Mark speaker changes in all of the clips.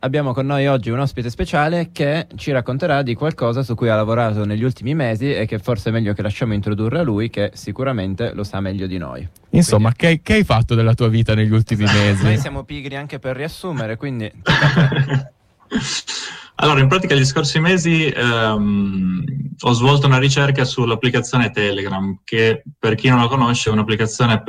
Speaker 1: abbiamo con noi oggi un ospite speciale che ci racconterà di qualcosa su cui ha lavorato negli ultimi mesi e che forse è meglio che lasciamo introdurre a lui, che sicuramente lo sa meglio di noi.
Speaker 2: Insomma, quindi, che hai fatto della tua vita negli ultimi mesi?
Speaker 1: Noi siamo pigri anche per riassumere, quindi...
Speaker 3: Allora, in pratica gli scorsi mesi ho svolto una ricerca sull'applicazione Telegram, che per chi non la conosce è un'applicazione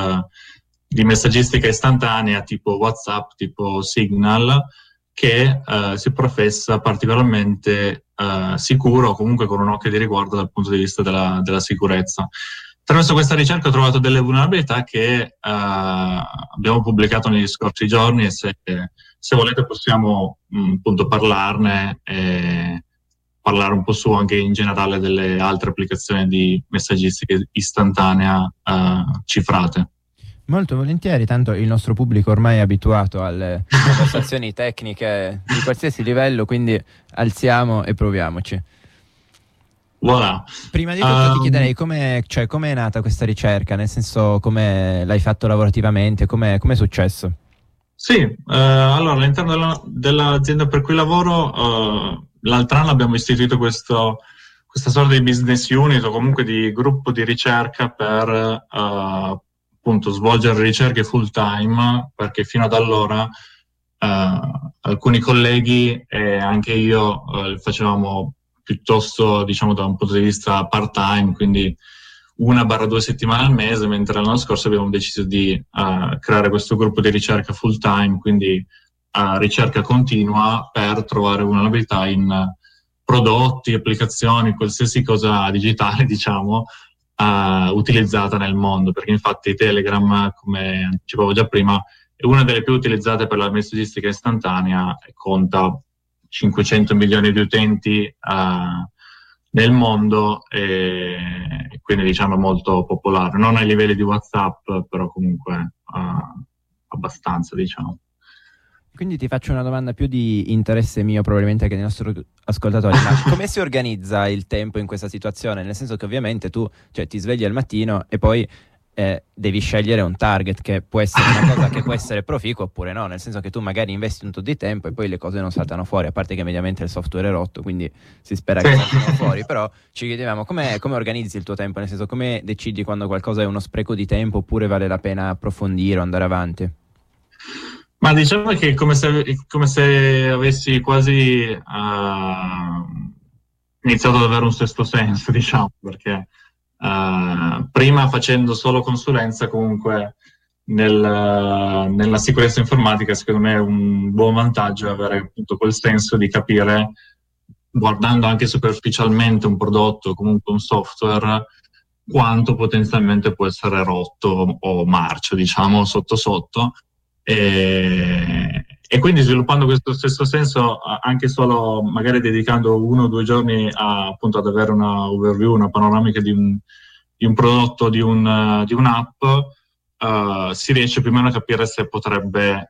Speaker 3: di messaggistica istantanea tipo WhatsApp, tipo Signal, che si professa particolarmente sicuro, o comunque con un occhio di riguardo dal punto di vista della sicurezza. Attraverso questa ricerca ho trovato delle vulnerabilità che abbiamo pubblicato negli scorsi giorni e se volete possiamo appunto parlarne e parlare un po' su anche in generale delle altre applicazioni di messaggistica istantanea cifrate.
Speaker 1: Molto volentieri, tanto il nostro pubblico ormai è abituato alle conversazioni tecniche di qualsiasi livello, quindi alziamo e proviamoci.
Speaker 3: Voilà.
Speaker 1: Prima di tutto ti chiederei come è nata questa ricerca, nel senso come l'hai fatto lavorativamente, come è successo?
Speaker 3: Sì, allora all'interno dell'azienda per cui lavoro l'altro anno abbiamo istituito questa sorta di business unit o comunque di gruppo di ricerca per appunto svolgere ricerche full time, perché fino ad allora alcuni colleghi e anche io facevamo piuttosto, diciamo, da un punto di vista part-time, quindi 1-2 settimane al mese, mentre l'anno scorso abbiamo deciso di creare questo gruppo di ricerca full-time, quindi ricerca continua per trovare vulnerabilità in prodotti, applicazioni, qualsiasi cosa digitale, diciamo, utilizzata nel mondo, perché infatti Telegram, come anticipavo già prima, è una delle più utilizzate per la messaggistica istantanea e conta 500 milioni di utenti nel mondo e quindi diciamo è molto popolare, non ai livelli di WhatsApp, però comunque abbastanza, diciamo.
Speaker 1: Quindi ti faccio una domanda più di interesse mio probabilmente che dei nostri ascoltatori, ma come si organizza il tempo in questa situazione? Nel senso che ovviamente tu ti svegli al mattino e poi devi scegliere un target che può essere una cosa che può essere proficua oppure no, nel senso che tu magari investi un tot di tempo e poi le cose non saltano fuori, a parte che mediamente il software è rotto, quindi si spera che saltino fuori, però ci chiedevamo come organizzi il tuo tempo, nel senso come decidi quando qualcosa è uno spreco di tempo oppure vale la pena approfondire o andare avanti?
Speaker 3: Ma diciamo che è come se avessi quasi iniziato ad avere un sesto senso, diciamo, perché prima facendo solo consulenza comunque nella sicurezza informatica secondo me è un buon vantaggio avere appunto quel senso di capire, guardando anche superficialmente un prodotto o comunque un software, quanto potenzialmente può essere rotto o marcio, diciamo, sotto sotto. E quindi sviluppando questo stesso senso, anche solo magari dedicando 1 o 2 giorni appunto ad avere una overview, una panoramica di un prodotto, di un'app, si riesce più o meno a capire se potrebbe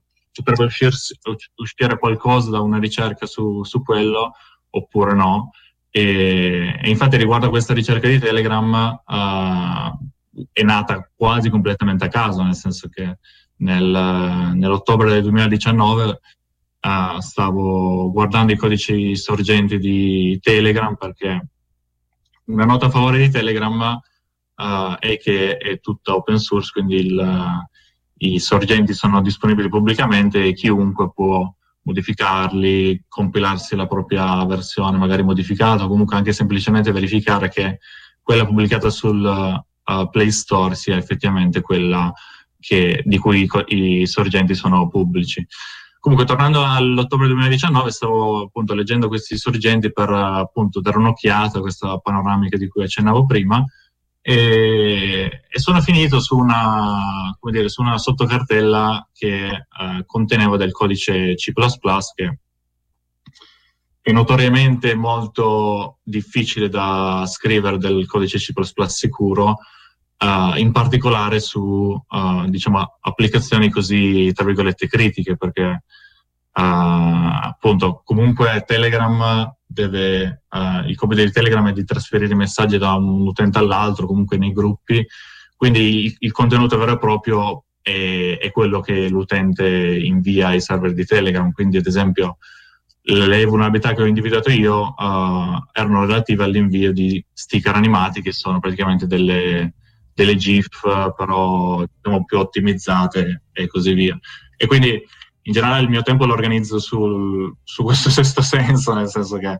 Speaker 3: uscire qualcosa da una ricerca su quello oppure no. E infatti riguardo a questa ricerca di Telegram è nata quasi completamente a caso, nel senso che nell'ottobre del 2019 stavo guardando i codici sorgenti di Telegram, perché una nota a favore di Telegram è che è tutta open source, quindi i sorgenti sono disponibili pubblicamente e chiunque può modificarli, compilarsi la propria versione magari modificata o comunque anche semplicemente verificare che quella pubblicata sul Play Store sia effettivamente quella di cui i sorgenti sono pubblici. Comunque, tornando all'ottobre 2019, stavo appunto leggendo questi sorgenti per appunto dare un'occhiata a questa panoramica di cui accennavo prima e sono finito su una sottocartella che conteneva del codice C++, che è notoriamente molto difficile da scrivere, del codice C++ sicuro, in particolare su diciamo applicazioni così tra virgolette critiche, perché appunto comunque Telegram il compito di Telegram è di trasferire i messaggi da un utente all'altro, comunque nei gruppi, quindi il contenuto vero e proprio è quello che l'utente invia ai server di Telegram. Quindi, ad esempio, le vulnerabilità che ho individuato io erano relative all'invio di sticker animati, che sono praticamente delle GIF, però diciamo più ottimizzate e così via. E quindi in generale il mio tempo lo organizzo su questo sesto senso, nel senso che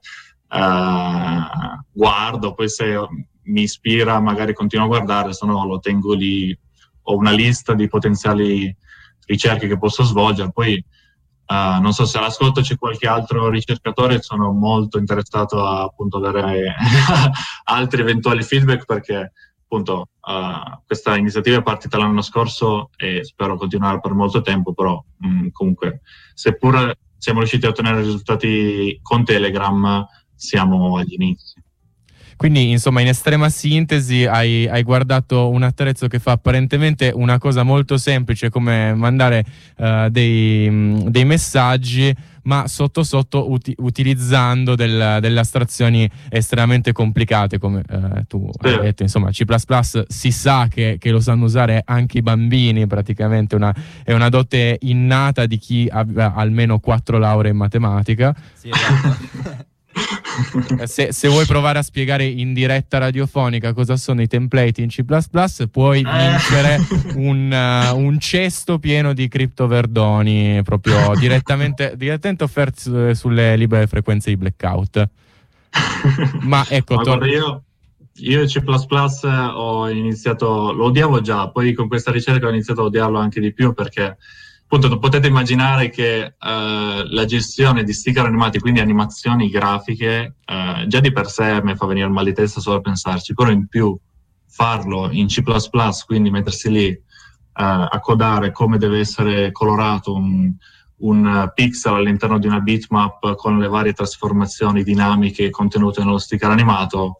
Speaker 3: guardo, poi se mi ispira magari continuo a guardare, se no lo tengo lì, ho una lista di potenziali ricerche che posso svolgere. Poi non so se all'ascolto c'è qualche altro ricercatore, sono molto interessato a appunto avere altri eventuali feedback, perché appunto questa iniziativa è partita l'anno scorso e spero continuare per molto tempo, però comunque seppur siamo riusciti a ottenere risultati con Telegram, siamo agli inizi.
Speaker 2: Quindi, insomma, in estrema sintesi, hai guardato un attrezzo che fa apparentemente una cosa molto semplice, come mandare dei messaggi, ma sotto sotto utilizzando delle astrazioni estremamente complicate, come tu hai detto. Insomma, C++ si sa che lo sanno usare anche i bambini, praticamente è una dote innata di chi ha almeno 4 lauree in matematica.
Speaker 1: Sì, esatto.
Speaker 2: Se vuoi provare a spiegare in diretta radiofonica cosa sono i template in C++, puoi vincere un cesto pieno di criptoverdoni, proprio direttamente offerti sulle libere frequenze di Blackout. Ma ecco,
Speaker 3: guarda, io C++ ho iniziato, lo odiavo già, poi con questa ricerca ho iniziato a odiarlo anche di più, perché appunto potete immaginare che la gestione di sticker animati, quindi animazioni grafiche, già di per sé mi fa venire mal di testa solo a pensarci, però in più farlo in C++, quindi mettersi lì a codare come deve essere colorato un pixel all'interno di una bitmap con le varie trasformazioni dinamiche contenute nello sticker animato,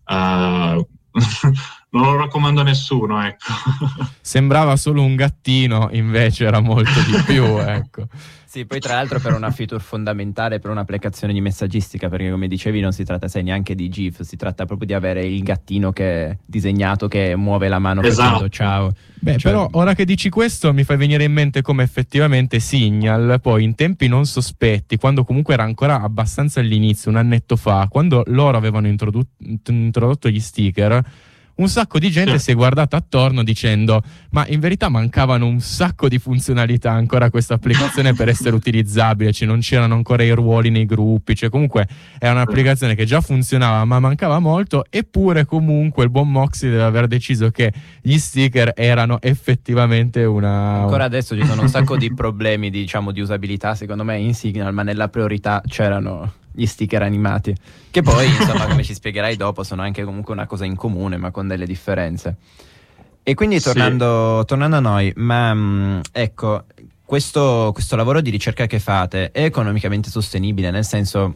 Speaker 3: non lo raccomando a nessuno, ecco.
Speaker 2: Sembrava solo un gattino, invece era molto di più, ecco.
Speaker 1: Sì, poi tra l'altro per una feature fondamentale per un'applicazione di messaggistica, perché come dicevi non si tratta neanche di GIF, si tratta proprio di avere il gattino che è disegnato che muove la mano facendo ciao.
Speaker 2: Beh, però ora che dici questo mi fai venire in mente come effettivamente Signal, poi in tempi non sospetti, quando comunque era ancora abbastanza all'inizio, un annetto fa, quando loro avevano introdotto gli sticker, un sacco di gente si è guardata attorno dicendo: ma in verità mancavano un sacco di funzionalità ancora a questa applicazione per essere utilizzabile, cioè non c'erano ancora i ruoli nei gruppi, cioè comunque è un'applicazione che già funzionava ma mancava molto, eppure comunque il buon Moxie deve aver deciso che gli sticker erano effettivamente
Speaker 1: ancora adesso ci sono un sacco di problemi di usabilità secondo me in Signal, ma nella priorità c'erano gli sticker animati, che poi insomma come ci spiegherai dopo sono anche comunque una cosa in comune ma con delle differenze. E quindi tornando a noi, ma ecco, questo lavoro di ricerca che fate è economicamente sostenibile? Nel senso,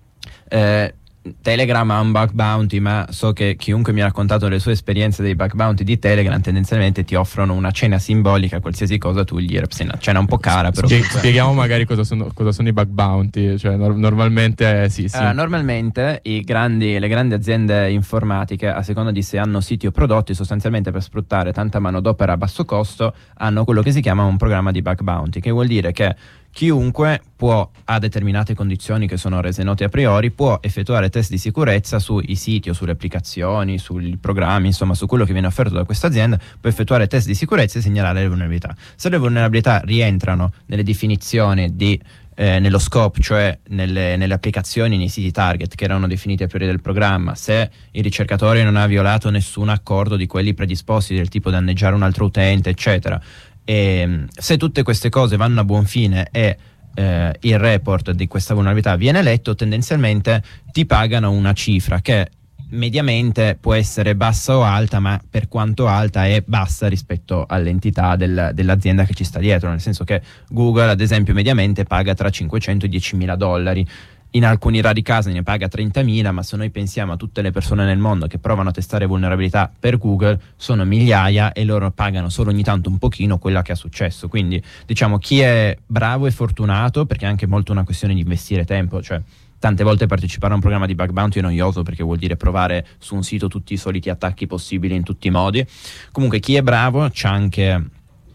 Speaker 1: Telegram ha un bug bounty, ma so che chiunque mi ha raccontato le sue esperienze dei bug bounty di Telegram tendenzialmente ti offrono una cena simbolica, qualsiasi cosa tu gli una cena un po' cara, però
Speaker 2: spieghiamo magari cosa sono i bug bounty, cioè normalmente sì.
Speaker 1: Normalmente le grandi aziende informatiche, a seconda di se hanno siti o prodotti, sostanzialmente per sfruttare tanta manodopera a basso costo hanno quello che si chiama un programma di bug bounty, che vuol dire che chiunque può, a determinate condizioni che sono rese note a priori, può effettuare test di sicurezza sui siti o sulle applicazioni, sui programmi, insomma su quello che viene offerto da questa azienda, può effettuare test di sicurezza e segnalare le vulnerabilità. Se le vulnerabilità rientrano nelle definizioni nello scope, cioè nelle applicazioni, nei siti target che erano definiti a priori del programma, se il ricercatore non ha violato nessun accordo di quelli predisposti, del tipo danneggiare un altro utente, eccetera, e se tutte queste cose vanno a buon fine e il report di questa vulnerabilità viene letto, tendenzialmente ti pagano una cifra che mediamente può essere bassa o alta, ma per quanto alta è bassa rispetto all'entità dell'azienda che ci sta dietro, nel senso che Google ad esempio mediamente paga tra 500 e 10.000 dollari. In alcuni rari casi ne paga 30.000, ma se noi pensiamo a tutte le persone nel mondo che provano a testare vulnerabilità per Google, sono migliaia e loro pagano solo ogni tanto un pochino quella che è successo. Quindi diciamo chi è bravo e fortunato, perché è anche molto una questione di investire tempo, cioè tante volte partecipare a un programma di bug bounty è noioso perché vuol dire provare su un sito tutti i soliti attacchi possibili in tutti i modi. Comunque chi è bravo c'ha anche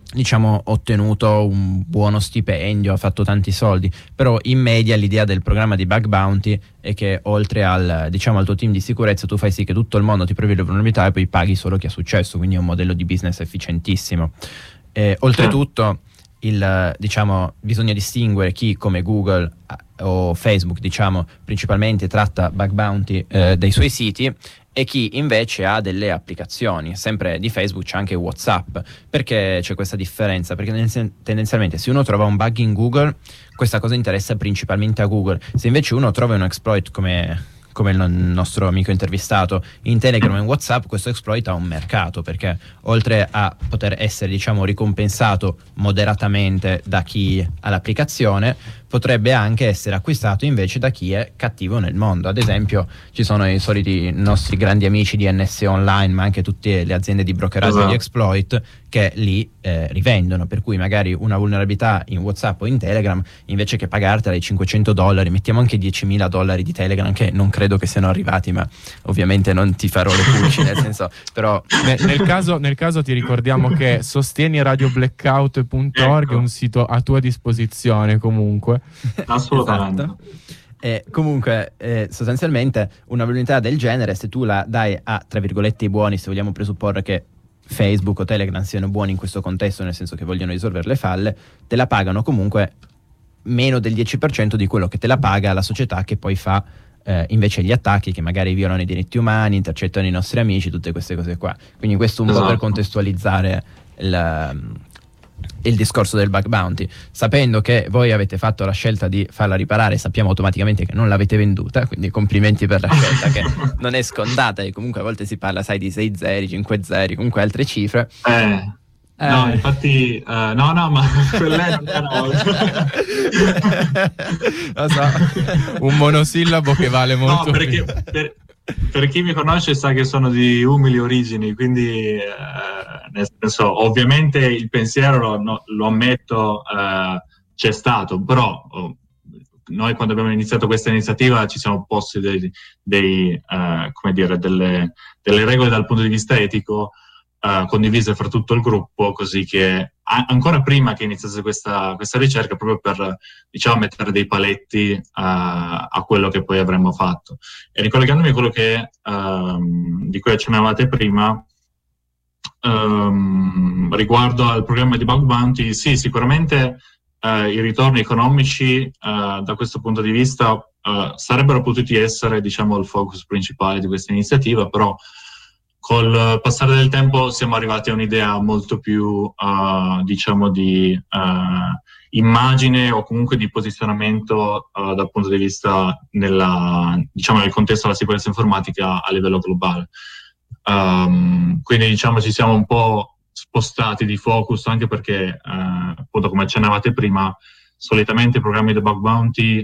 Speaker 1: diciamo, ottenuto un buono stipendio, ha fatto tanti soldi, però in media l'idea del programma di bug bounty è che oltre al, diciamo, al tuo team di sicurezza tu fai sì che tutto il mondo ti provi le vulnerabilità e poi paghi solo chi ha successo, quindi è un modello di business efficientissimo. Oltretutto diciamo, bisogna distinguere chi come Google o Facebook, diciamo, principalmente tratta bug bounty dei suoi siti, e chi invece ha delle applicazioni. Sempre di Facebook c'è anche WhatsApp. Perché c'è questa differenza? Perché tendenzialmente se uno trova un bug in Google, questa cosa interessa principalmente a Google. Se invece uno trova un exploit come il nostro amico intervistato in Telegram e in WhatsApp, questo exploit ha un mercato, perché oltre a poter essere, diciamo, ricompensato moderatamente da chi ha l'applicazione, potrebbe anche essere acquistato invece da chi è cattivo nel mondo. Ad esempio ci sono i soliti nostri grandi amici di NS Online, ma anche tutte le aziende di brokeraggio di exploit che li rivendono, per cui magari una vulnerabilità in WhatsApp o in Telegram, invece che pagartela i $500, mettiamo anche $10.000 di Telegram, che non credo che siano arrivati, ma ovviamente non ti farò le pulci, nel senso, però
Speaker 2: nel caso ti ricordiamo che sostieniradioblackout.org è un sito a tua disposizione comunque.
Speaker 3: Assolutamente.
Speaker 1: Esatto. Comunque sostanzialmente una vulnerabilità del genere, se tu la dai a, tra virgolette, i buoni, se vogliamo presupporre che Facebook o Telegram siano buoni in questo contesto, nel senso che vogliono risolvere le falle, te la pagano comunque meno del 10% di quello che te la paga la società che poi fa invece gli attacchi, che magari violano i diritti umani, intercettano i nostri amici, tutte queste cose qua. Quindi questo un po' per contestualizzare il discorso del bug bounty, sapendo che voi avete fatto la scelta di farla riparare. Sappiamo automaticamente che non l'avete venduta, quindi complimenti per la scelta, che non è scontata, e comunque a volte si parla, sai, di 6 zeri, 5 zeri, comunque altre cifre.
Speaker 3: No, infatti, no, ma quella non era
Speaker 2: lo so, un monosillabo che vale molto.
Speaker 3: No, perché per chi mi conosce sa che sono di umili origini, quindi nel senso, ovviamente il pensiero, lo ammetto, c'è stato, però noi quando abbiamo iniziato questa iniziativa ci siamo posti come dire, delle regole dal punto di vista etico, condivise fra tutto il gruppo, così che ancora prima che iniziasse questa ricerca, proprio per, diciamo, mettere dei paletti a quello che poi avremmo fatto. E ricollegandomi a quello di cui accennavate prima, riguardo al programma di bug bounty, sì, sicuramente i ritorni economici da questo punto di vista sarebbero potuti essere, diciamo, il focus principale di questa iniziativa, però col passare del tempo siamo arrivati a un'idea molto più, diciamo, di immagine, o comunque di posizionamento dal punto di vista diciamo, nel contesto della sicurezza informatica a livello globale. Quindi, diciamo, ci siamo un po' spostati di focus, anche perché, appunto, come accennavate prima, solitamente i programmi di bug bounty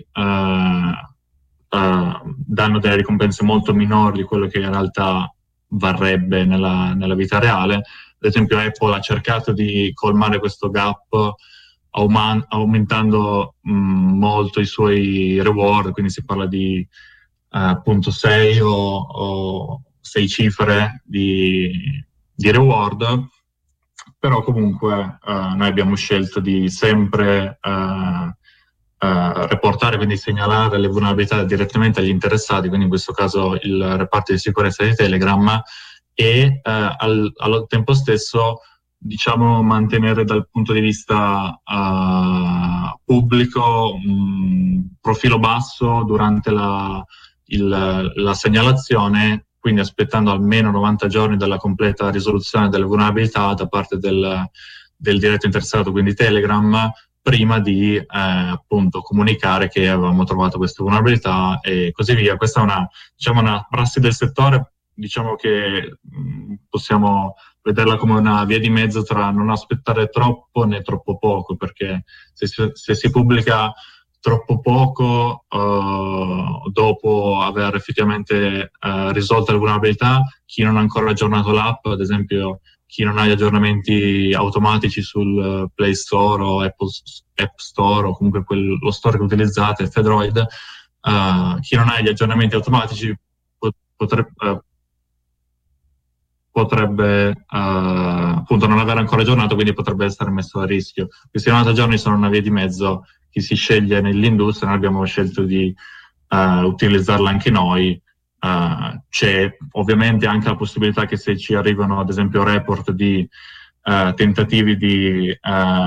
Speaker 3: danno delle ricompense molto minori di quello che in realtà varrebbe nella vita reale. Ad esempio Apple ha cercato di colmare questo gap aumentando molto i suoi reward, quindi si parla di appunto 6 o 6 cifre di reward, però comunque noi abbiamo scelto di sempre reportare, quindi segnalare le vulnerabilità direttamente agli interessati, quindi in questo caso il reparto di sicurezza di Telegram, e al tempo stesso, diciamo, mantenere dal punto di vista pubblico un profilo basso durante la segnalazione, quindi aspettando almeno 90 giorni dalla completa risoluzione delle vulnerabilità da parte del diretto interessato, quindi Telegram, prima di appunto comunicare che avevamo trovato queste vulnerabilità e così via. Questa è una prassi del settore, diciamo che possiamo vederla come una via di mezzo tra non aspettare troppo né troppo poco, perché se si pubblica troppo poco dopo aver effettivamente risolto le vulnerabilità, chi non ha ancora aggiornato l'app, ad esempio chi non ha gli aggiornamenti automatici sul Play Store o Apple App Store, o comunque lo store che utilizzate, Fedroid, chi non ha gli aggiornamenti automatici potrebbe appunto non avere ancora aggiornato, quindi potrebbe essere messo a rischio. Questi 90 giorni sono una via di mezzo che si sceglie nell'industria, noi abbiamo scelto di utilizzarla anche noi. C'è ovviamente anche la possibilità che se ci arrivano ad esempio report di tentativi di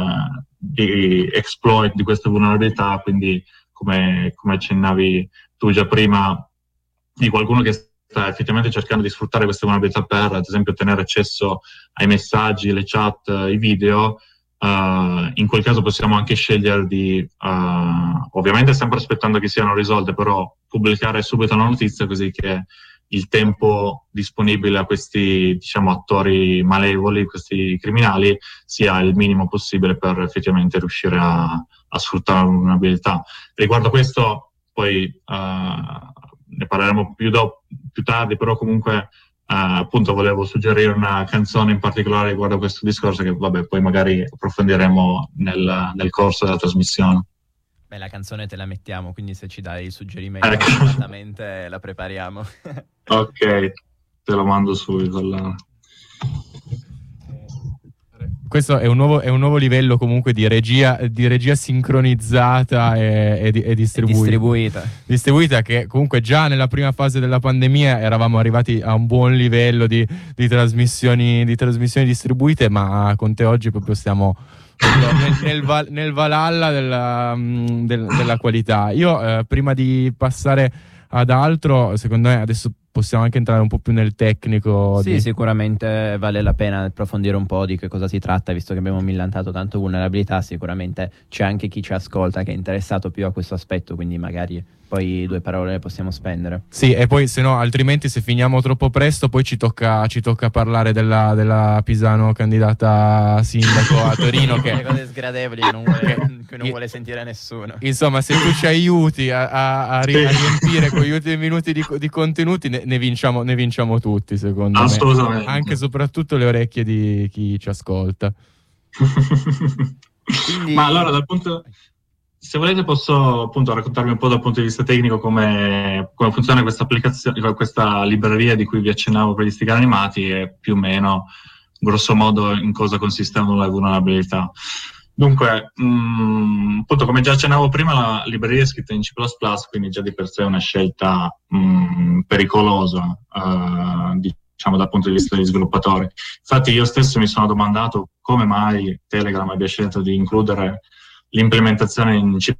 Speaker 3: exploit di queste vulnerabilità, quindi come accennavi tu già prima, di qualcuno che sta effettivamente cercando di sfruttare queste vulnerabilità per, ad esempio, ottenere accesso ai messaggi, le chat, i video, in quel caso possiamo anche scegliere di, ovviamente sempre aspettando che siano risolte, però pubblicare subito la notizia così che il tempo disponibile a questi, diciamo, attori malevoli, questi criminali, sia il minimo possibile per effettivamente riuscire a sfruttare una vulnerabilità. Riguardo a questo, poi ne parleremo più tardi, però comunque appunto volevo suggerire una canzone in particolare riguardo a questo discorso che vabbè poi magari approfondiremo nel corso della trasmissione.
Speaker 1: Beh, la canzone te la mettiamo, quindi se ci dai il suggerimento immediatamente la prepariamo.
Speaker 3: Ok, te lo mando subito allora.
Speaker 2: Questo è un nuovo livello comunque di regia sincronizzata e distribuita. Distribuita, che comunque già nella prima fase della pandemia eravamo arrivati a un buon livello di trasmissioni distribuite, ma con te oggi proprio stiamo nel valhalla della qualità. Io prima di passare ad altro, secondo me adesso possiamo anche entrare un po' più nel tecnico.
Speaker 1: Sì, sicuramente vale la pena approfondire un po' di che cosa si tratta, visto che abbiamo millantato tanto vulnerabilità. Sicuramente c'è anche chi ci ascolta che è interessato più a questo aspetto, quindi magari poi 2 parole le possiamo spendere.
Speaker 2: Sì, e poi se no, altrimenti se finiamo troppo presto poi ci tocca parlare della Pisano candidata a sindaco a Torino, che
Speaker 1: le cose sgradevoli che non vuole sentire nessuno.
Speaker 2: Insomma, se tu ci aiuti a riempire con gli ultimi minuti di contenuti, ne vinciamo tutti, secondo
Speaker 3: me.
Speaker 2: Anche e soprattutto le orecchie di chi ci ascolta.
Speaker 1: Quindi...
Speaker 3: Ma allora, se volete posso appunto raccontarvi un po' dal punto di vista tecnico come funziona questa applicazione, questa libreria di cui vi accennavo per gli sticker animati, e più o meno, grosso modo, in cosa consistevano le vulnerabilità. Dunque, appunto, come già accennavo prima, la libreria è scritta in C++, quindi già di per sé è una scelta pericolosa, diciamo dal punto di vista degli sviluppatori. Infatti io stesso mi sono domandato come mai Telegram abbia scelto di includere l'implementazione in C++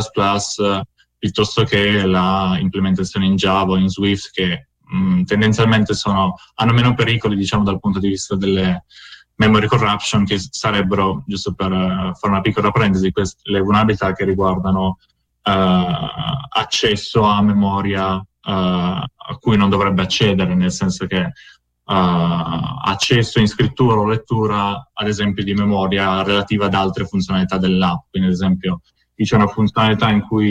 Speaker 3: piuttosto che la implementazione in Java o in Swift, che tendenzialmente hanno meno pericoli, diciamo, dal punto di vista delle memory corruption, che sarebbero, giusto per fare una piccola parentesi, le vulnerabilità che riguardano accesso a memoria a cui non dovrebbe accedere, nel senso che accesso in scrittura o lettura, ad esempio, di memoria relativa ad altre funzionalità dell'app. Quindi, ad esempio, c'è una funzionalità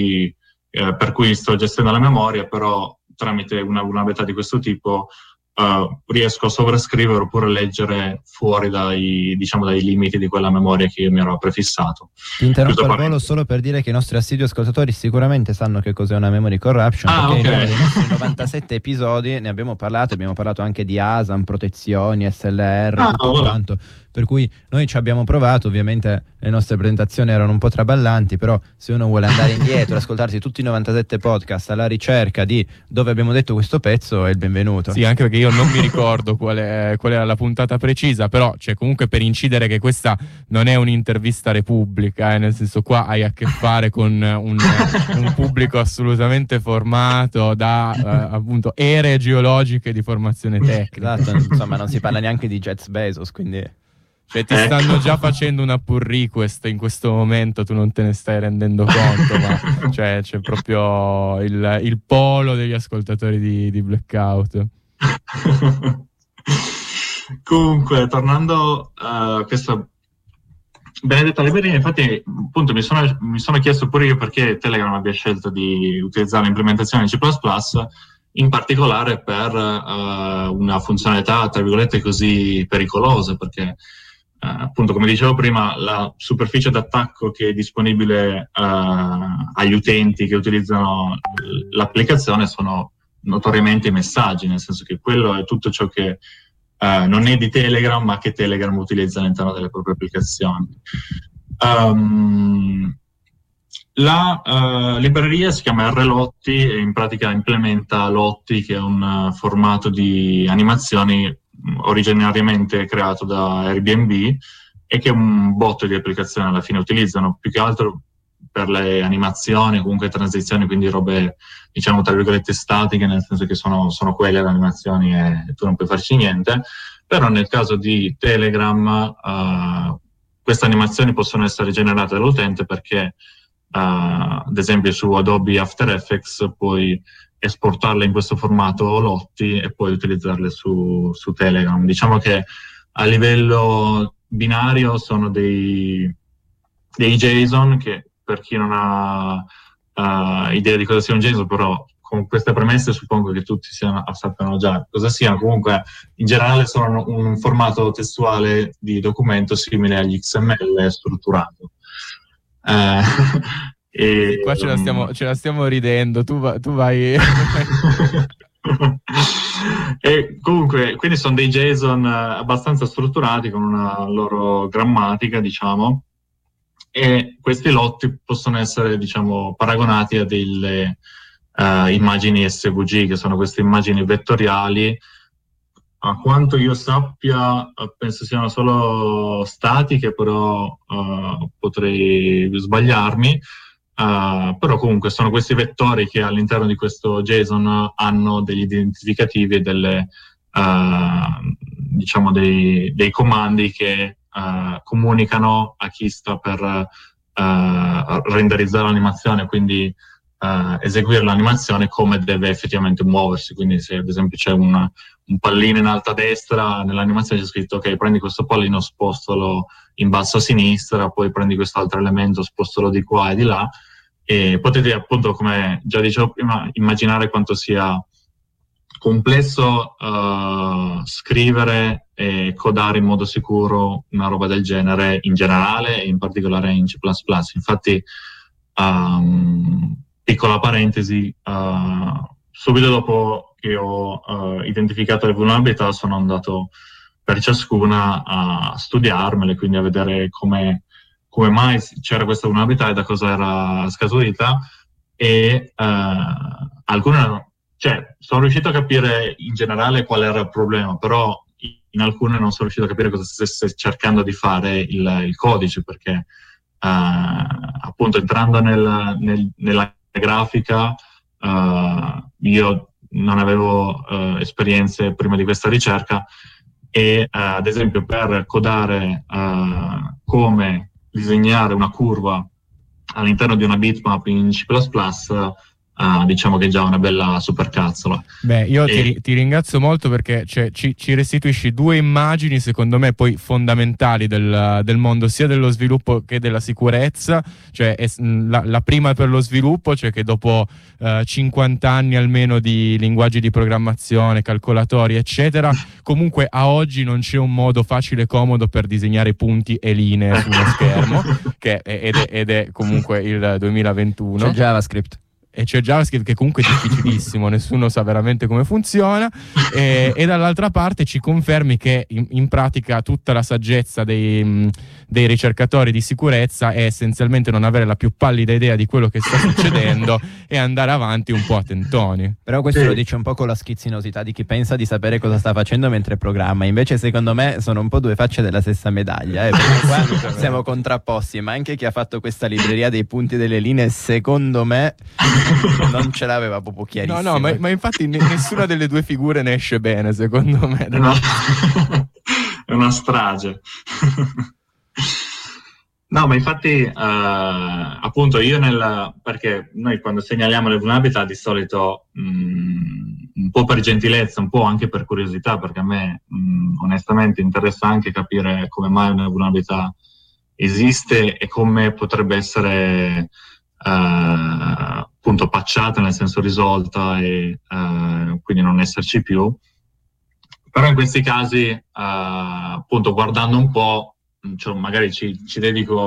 Speaker 3: per cui sto gestendo la memoria, però tramite una vulnerabilità di questo tipo riesco a sovrascrivere oppure leggere fuori dai limiti di quella memoria che io mi ero prefissato.
Speaker 1: Ti interrompo al volo solo per dire che i nostri assidui ascoltatori sicuramente sanno che cos'è una memory corruption, perché
Speaker 3: okay.
Speaker 1: Nei nostri 97 episodi ne abbiamo parlato anche di ASAM, protezioni, SLR, tutto quanto. Per cui noi ci abbiamo provato, ovviamente le nostre presentazioni erano un po' traballanti, però se uno vuole andare indietro e ascoltarsi tutti i 97 podcast alla ricerca di dove abbiamo detto questo pezzo, è il benvenuto.
Speaker 2: Sì, anche perché io non mi ricordo qual era la puntata precisa, però c'è comunque per incidere che questa non è un'intervista Repubblica, nel senso qua hai a che fare con un pubblico assolutamente formato da appunto ere geologiche di formazione tecnica.
Speaker 1: Esatto, insomma non si parla neanche di Jeff Bezos, quindi...
Speaker 2: Cioè ti stanno già facendo una pull request in questo momento, tu non te ne stai rendendo conto, ma cioè, c'è proprio il polo degli ascoltatori di Blackout.
Speaker 3: Comunque, tornando a questa benedetta libreria, infatti appunto mi sono chiesto pure io perché Telegram abbia scelto di utilizzare l'implementazione in C++, in particolare per una funzionalità, tra virgolette, così pericolosa, perché appunto, come dicevo prima, la superficie d'attacco che è disponibile agli utenti che utilizzano l'applicazione sono notoriamente i messaggi, nel senso che quello è tutto ciò che non è di Telegram, ma che Telegram utilizza all'interno delle proprie applicazioni. La libreria si chiama RLotti e in pratica implementa Lottie, che è un formato di animazioni originariamente creato da Airbnb e che un botto di applicazioni alla fine utilizzano, più che altro per le animazioni, comunque transizioni, quindi robe, diciamo, tra virgolette statiche, nel senso che sono quelle le animazioni e tu non puoi farci niente. Però nel caso di Telegram queste animazioni possono essere generate dall'utente perché ad esempio su Adobe After Effects puoi esportarle in questo formato Lottie e poi utilizzarle su Telegram. Diciamo che a livello binario sono dei JSON, che per chi non ha idea di cosa sia un JSON, però con queste premesse suppongo che tutti sappiano già cosa siano. Comunque in generale sono un formato testuale di documento simile agli XML strutturato.
Speaker 2: Qua ce la stiamo ridendo, tu vai.
Speaker 3: E comunque, quindi sono dei JSON abbastanza strutturati con una loro grammatica, diciamo, e questi lotti possono essere, diciamo, paragonati a delle immagini SVG, che sono queste immagini vettoriali. A quanto io sappia, penso siano solo statiche, però potrei sbagliarmi. Però comunque sono questi vettori che all'interno di questo JSON hanno degli identificativi e delle, diciamo dei comandi che comunicano a chi sta per renderizzare l'animazione, quindi eseguire l'animazione, come deve effettivamente muoversi. Quindi se ad esempio c'è un pallino in alto a destra, nell'animazione c'è scritto ok, prendi questo pallino, spostalo in basso a sinistra, poi prendi quest'altro elemento, spostalo di qua e di là, e potete appunto, come già dicevo prima, immaginare quanto sia complesso scrivere e codare in modo sicuro una roba del genere in generale e in particolare in C++. Infatti, piccola parentesi, subito dopo che ho identificato le vulnerabilità sono andato per ciascuna a studiarmele, quindi a vedere come mai c'era questa vulnerabilità e da cosa era scaturita, e alcune, cioè, sono riuscito a capire in generale qual era il problema, però in alcune non sono riuscito a capire cosa stesse cercando di fare il codice, perché appunto entrando nella grafica io non avevo esperienze prima di questa ricerca, e ad esempio per codare come disegnare una curva all'interno di una bitmap in C++, diciamo che è già una bella supercazzola.
Speaker 2: Beh, io ti ringrazio molto, perché ci restituisci due immagini secondo me poi fondamentali del mondo sia dello sviluppo che della sicurezza. Cioè la prima per lo sviluppo, cioè che dopo 50 anni almeno di linguaggi di programmazione, calcolatori eccetera, comunque a oggi non c'è un modo facile e comodo per disegnare punti e linee su uno schermo, ed è comunque il 2021.
Speaker 1: C'è JavaScript.
Speaker 2: E c'è JavaScript, che comunque è difficilissimo, nessuno sa veramente come funziona, e dall'altra parte ci confermi che in pratica tutta la saggezza dei ricercatori di sicurezza è essenzialmente non avere la più pallida idea di quello che sta succedendo e andare avanti un po' a tentoni.
Speaker 1: Però questo lo dice un po' con la schizzinosità di chi pensa di sapere cosa sta facendo mentre programma. Invece secondo me sono un po' due facce della stessa medaglia, perché qua siamo contrapposti, ma anche chi ha fatto questa libreria dei punti e delle linee secondo me non ce l'aveva proprio chiarissimo.
Speaker 2: No, ma infatti nessuna delle due figure ne esce bene, secondo me.
Speaker 3: No. È una strage. No, ma infatti appunto io perché noi quando segnaliamo le vulnerabilità di solito un po' per gentilezza, un po' anche per curiosità, perché a me onestamente interessa anche capire come mai una vulnerabilità esiste e come potrebbe essere appunto patchata, nel senso risolta, e quindi non esserci più. Però in questi casi appunto guardando un po', cioè magari ci dedico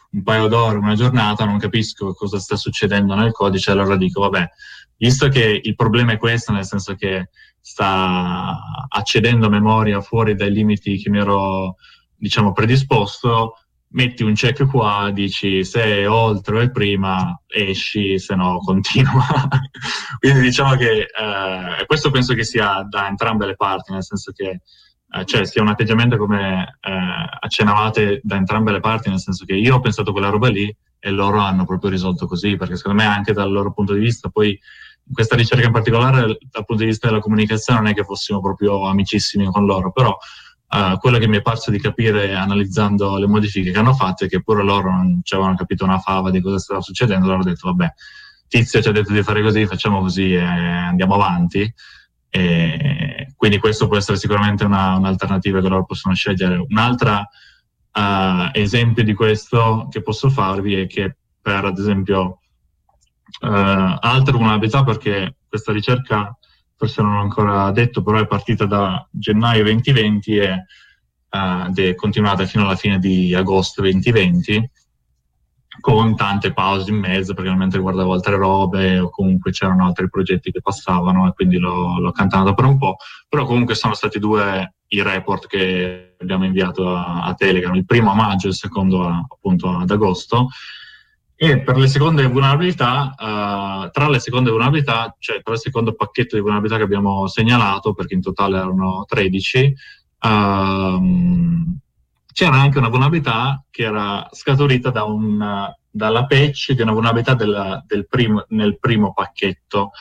Speaker 3: un paio d'ore, una giornata, non capisco cosa sta succedendo nel codice, allora dico, vabbè, visto che il problema è questo, nel senso che sta accedendo memoria fuori dai limiti che mi ero, diciamo, predisposto, metti un check qua, dici se è oltre o è prima, esci, se no continua. Quindi diciamo che questo penso che sia da entrambe le parti, nel senso che cioè sia un atteggiamento come accennavate da entrambe le parti, nel senso che io ho pensato quella roba lì e loro hanno proprio risolto così, perché secondo me anche dal loro punto di vista, poi in questa ricerca in particolare dal punto di vista della comunicazione non è che fossimo proprio amicissimi con loro, però quello che mi è parso di capire analizzando le modifiche che hanno fatto è che pure loro non ci avevano capito una fava di cosa stava succedendo, loro hanno detto vabbè, Tizio ci ha detto di fare così, facciamo così e andiamo avanti. E quindi questo può essere sicuramente un'alternativa che loro possono scegliere. Un'altra esempio di questo che posso farvi è che per ad esempio altre vulnerabilità, perché questa ricerca forse non ho ancora detto, però è partita da gennaio 2020 ed è continuata fino alla fine di agosto 2020, con tante pause in mezzo, perché mentre guardavo altre robe o comunque c'erano altri progetti che passavano e quindi l'ho cantata per un po', però comunque sono stati due i report che abbiamo inviato a Telegram, il primo a maggio e il secondo appunto ad agosto. E per le seconde vulnerabilità, tra le seconde vulnerabilità, cioè tra il secondo pacchetto di vulnerabilità che abbiamo segnalato, perché in totale erano 13, c'era anche una vulnerabilità che era scaturita dalla patch di una vulnerabilità nel primo pacchetto.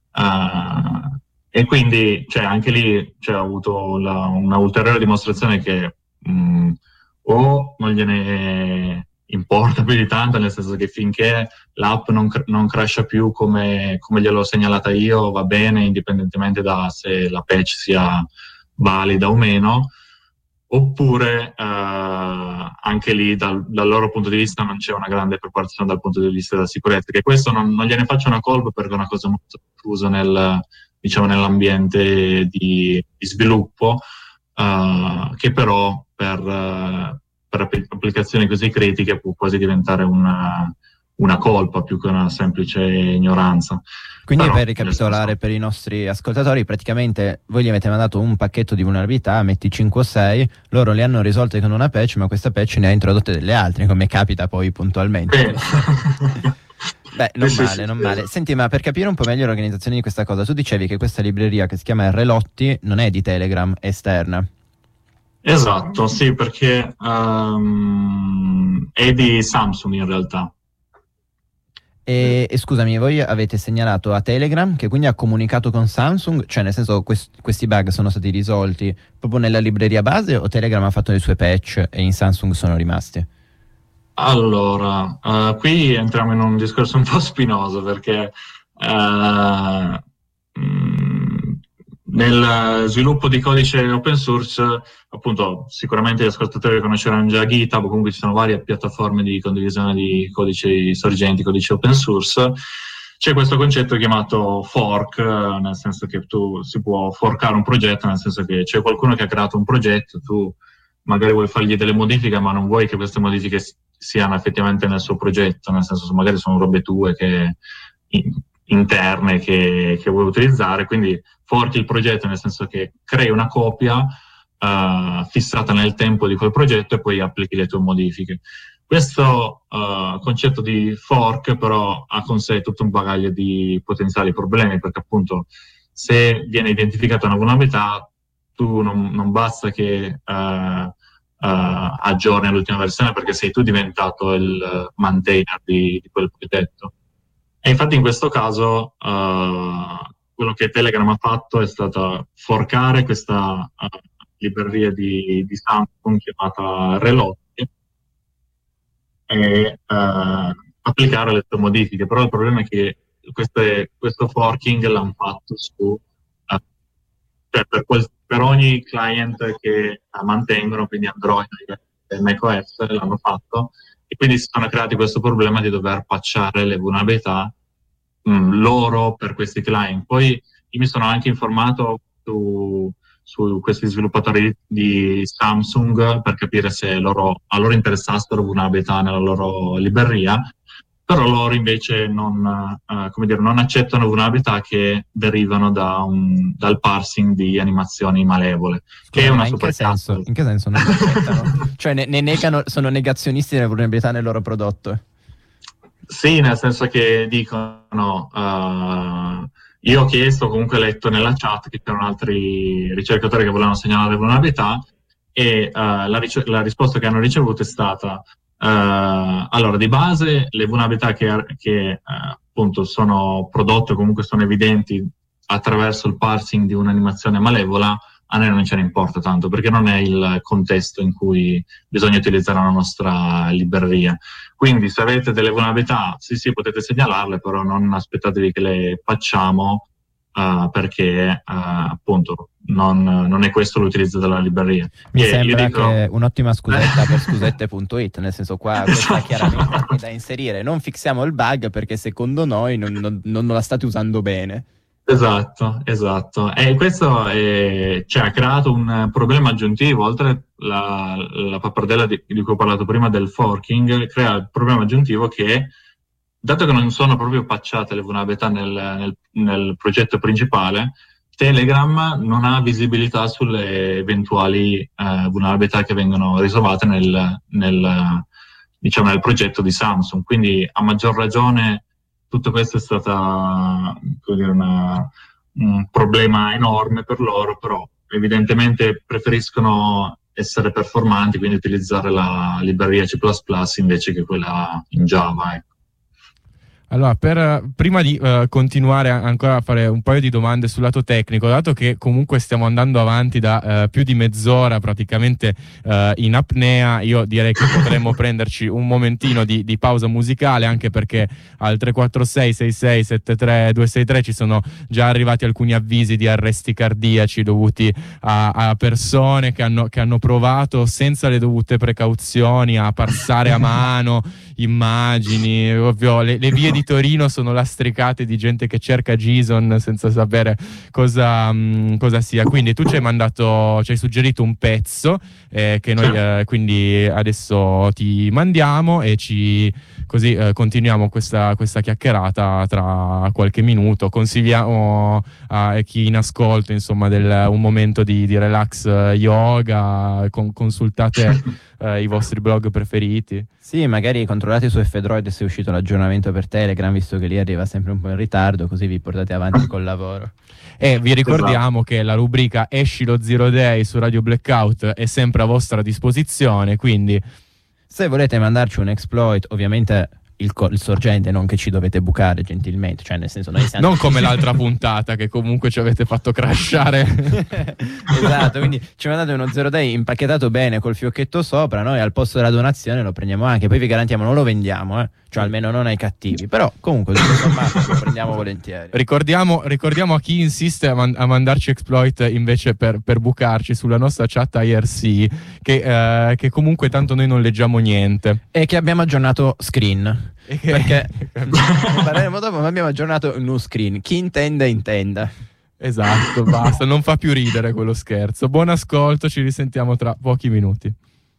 Speaker 3: E quindi cioè, anche lì ho avuto una ulteriore dimostrazione che o non gliene importa più di tanto, nel senso che finché l'app non crasha più come gliel'ho segnalata io, va bene, indipendentemente da se la patch sia valida o meno, oppure anche lì dal loro punto di vista non c'è una grande preparazione dal punto di vista della sicurezza, che questo non gliene faccio una colpa perché è una cosa molto diffusa nell'ambiente di sviluppo, che però per applicazioni così critiche può quasi diventare una colpa più che una semplice ignoranza.
Speaker 1: Quindi
Speaker 3: però,
Speaker 1: per ricapitolare per i nostri ascoltatori, praticamente voi gli avete mandato un pacchetto di vulnerabilità, metti 5 o 6, loro le hanno risolte con una patch, ma questa patch ne ha introdotte delle altre, come capita poi puntualmente. Beh, non male, non male. Senti, ma per capire un po' meglio l'organizzazione di questa cosa, tu dicevi che questa libreria che si chiama Relotti non è di Telegram, è esterna.
Speaker 3: Esatto, sì, perché è di Samsung in realtà.
Speaker 1: E scusami, voi avete segnalato a Telegram che quindi ha comunicato con Samsung, cioè nel senso questi bug sono stati risolti proprio nella libreria base o Telegram ha fatto le sue patch e in Samsung sono rimasti?
Speaker 3: Allora, qui entriamo in un discorso un po' spinoso perché nel sviluppo di codice open source, appunto, sicuramente gli ascoltatori conosceranno già GitHub, comunque ci sono varie piattaforme di condivisione di codici sorgenti, codice open source. C'è questo concetto chiamato fork, nel senso che si può forkare un progetto, nel senso che c'è qualcuno che ha creato un progetto, tu magari vuoi fargli delle modifiche, ma non vuoi che queste modifiche siano effettivamente nel suo progetto, nel senso che magari sono robe tue interne che vuoi utilizzare, quindi forchi il progetto, nel senso che crei una copia fissata nel tempo di quel progetto e poi applichi le tue modifiche. Questo concetto di fork però ha con sé tutto un bagaglio di potenziali problemi, perché appunto se viene identificata una vulnerabilità, tu non basta che aggiorni all'ultima versione, perché sei tu diventato il maintainer di quel progetto. E infatti in questo caso quello che Telegram ha fatto è stato forcare questa libreria di Samsung chiamata Relotti e applicare le sue modifiche. Però il problema è che questo forking l'hanno fatto cioè per ogni client che mantengono, quindi Android e macOS l'hanno fatto, e quindi si sono creati questo problema di dover patchare le vulnerabilità loro per questi client. Poi io mi sono anche informato su questi sviluppatori di Samsung per capire se a loro interessassero vulnerabilità nella loro libreria, però loro invece non accettano vulnerabilità che derivano dal parsing di animazioni malevole, che è una super
Speaker 1: senso? In che senso non accettano? Cioè ne negano, sono negazionisti delle vulnerabilità nel loro prodotto?
Speaker 3: Sì, nel senso che dicono, io ho chiesto, comunque letto nella chat che c'erano altri ricercatori che volevano segnalare vulnerabilità, e la risposta che hanno ricevuto è stata: allora, di base le vulnerabilità che appunto sono prodotte o comunque sono evidenti attraverso il parsing di un'animazione malevola, a noi non ce ne importa tanto, perché non è il contesto in cui bisogna utilizzare la nostra libreria. Quindi se avete delle vulnerabilità, sì, potete segnalarle, però non aspettatevi che le facciamo, perché appunto non è questo l'utilizzo della libreria.
Speaker 1: Mi sembra che un'ottima scusetta per scusette.it, nel senso qua questa chiaramente è da inserire: non fixiamo il bug perché secondo noi non la state usando bene.
Speaker 3: Esatto. E questo ha creato un problema aggiuntivo, oltre la pappardella di cui ho parlato prima del forking, crea il problema aggiuntivo che, dato che non sono proprio patchate le vulnerabilità nel progetto principale, Telegram non ha visibilità sulle eventuali vulnerabilità che vengono risolvate nel progetto di Samsung. Quindi, a maggior ragione, tutto questo è stata un problema enorme per loro, però evidentemente preferiscono essere performanti, quindi utilizzare la libreria C++ invece che quella in Java, ecco.
Speaker 2: Allora, prima di continuare ancora a fare un paio di domande sul lato tecnico, dato che comunque stiamo andando avanti da più di mezz'ora praticamente in apnea, io direi che potremmo prenderci un momentino di pausa musicale, anche perché al 346 66 73 263 ci sono già arrivati alcuni avvisi di arresti cardiaci dovuti a persone che hanno provato senza le dovute precauzioni a parsare a mano immagini. Ovvio, le vie di Torino sono lastricate di gente che cerca JSON senza sapere cosa sia. Quindi tu ci hai suggerito un pezzo che noi quindi adesso ti mandiamo, e così continuiamo questa chiacchierata tra qualche minuto. Consigliamo a chi in ascolto, insomma, un momento di relax yoga, consultate i vostri blog preferiti.
Speaker 1: Sì, magari controllate su F-Droid se è uscito l'aggiornamento per Telegram, visto che lì arriva sempre un po' in ritardo, così vi portate avanti col lavoro.
Speaker 2: E vi ricordiamo che la rubrica Esci lo Zero Day su Radio Blackout è sempre a vostra disposizione, quindi
Speaker 1: se volete mandarci un exploit, ovviamente il sorgente, non che ci dovete bucare gentilmente, cioè nel senso, noi siamo
Speaker 2: non come l'altra puntata che comunque ci avete fatto crashare.
Speaker 1: Esatto, quindi ci mandate uno Zero Day impacchettato bene col fiocchetto sopra, noi al posto della donazione lo prendiamo anche, poi vi garantiamo non lo vendiamo, cioè almeno non ai cattivi, però comunque tutto sommato lo prendiamo volentieri.
Speaker 2: Ricordiamo a chi insiste a mandarci exploit invece per bucarci sulla nostra chat IRC che comunque tanto noi non leggiamo niente,
Speaker 1: e che abbiamo aggiornato screen. Perché parleremo dopo, ma abbiamo aggiornato il new screen. Chi intenda.
Speaker 2: Esatto, basta, non fa più ridere quello scherzo. Buon ascolto, ci risentiamo tra pochi minuti.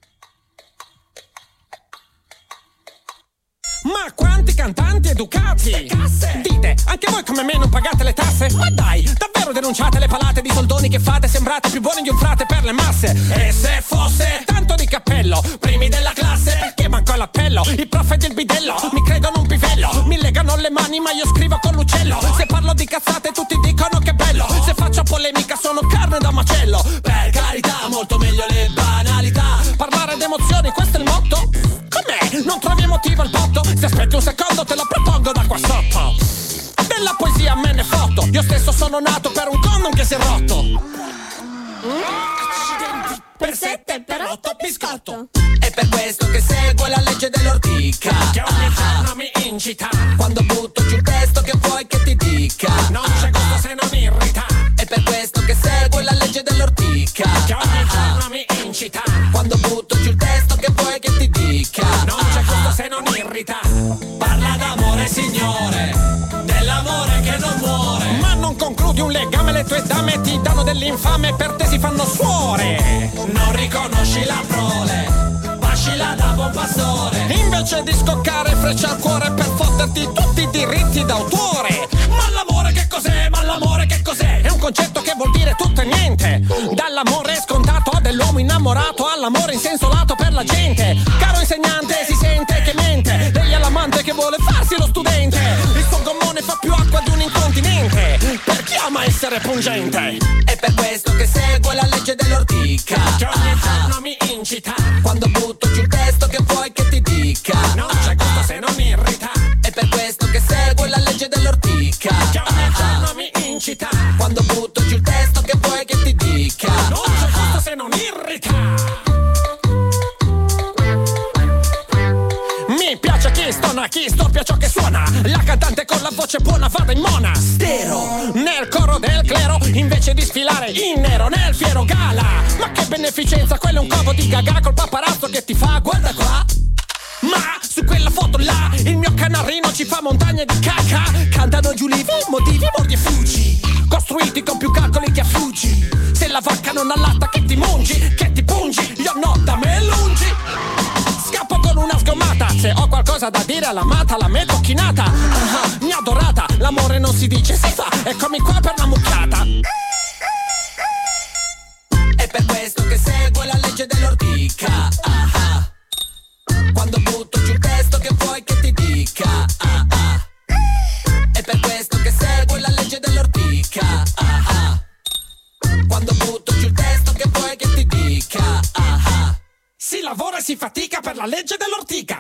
Speaker 4: Ma quanti cantanti educati! Casse! Dite, anche voi come me non pagate le tasse? Ma dai, davvero denunciate le palate di soldoni che fate? Sembrate più buoni di un frate per le masse. E se fosse tanto di cappello, primi della classe, perché manco all'appello? Il prof ed il bidello mi credono un pivello, mi legano le mani ma io scrivo con l'uccello. Se parlo di cazzate tutti dicono che bello, se faccio polemica sono carne da macello. Per carità, molto meglio le banalità, parlare d'emozioni, questo è il motto. Com'è? Non trovi emotivo al botto? Se aspetti un secondo te lo propongo da qua sotto. Della poesia me ne fotto, io stesso sono nato per un condom che si è rotto. Per 7, per 8 biscotto. È per questo che seguo la legge dell'ortica, che ogni giorno mi incita. Quando butto giù il testo che vuoi che ti dica, non c'è gusto se non irrita. È per questo che seguo la legge dell'ortica, che ogni giorno mi incita. Quando butto giù il testo che vuoi che ti dica, non c'è gusto se non irrita. Parla d'amore, signore, dell'amore che non muore, ma non concludi un legame, le tue dame ti danno dell'infame, per te si fanno suore. Non riconosci la prole, bascila da buon pastore. Invece di scoccare freccia al cuore per fotterti tutti i diritti d'autore. Ma l'amore che cos'è? Ma l'amore che cos'è? È un concetto che vuol dire tutto e niente. Dall'amore scontato dell'uomo innamorato all'amore in senso lato per la gente. Caro insegnante, si sente che mente, lei è l'amante che vuole farsi lo studente. Il suo gommone fa più acqua di un incontinente, per chi ama essere pungente. È per questo che seguo la legge dell'ortica, che ogni giorno mi incita. Quando butto giù il testo che vuoi che ti dica, non c'è gusto se non irrita. È per questo che seguo la legge dell'ortica, che ogni giorno mi incita. Quando butto giù il testo che vuoi che ti dica, non c'è gusto se non irrita. Mi piace chi stona, chi stoppia ciò che suona. La cantante con la voce buona vada in monastero, nel coro del clero, invece di sfilare in nero nel fiero gala. Ma che beneficenza, quello è un covo di gaga col paparazzo che ti fa, guarda qua. Ma su quella foto là il mio canarino ci fa montagne di caca. Cantano giù livi, motivi, mordi e fuggi, costruiti con più calcoli che affuggi. Se la vacca non allatta che ti mungi, che ti pungi, io no, da me lungi. Scappo con una sgommata, se ho qualcosa da dire all'amata la metto chinata. Mia adorata, l'amore non si dice, si fa, eccomi qua per la mucchiata. È per questo che seguo la legge dell'ortica. Quando butto giù il testo che vuoi che ti dica. È per questo che seguo la legge dell'ortica. Quando butto giù il testo che vuoi che ti dica. Si lavora e si fatica per la legge dell'ortica.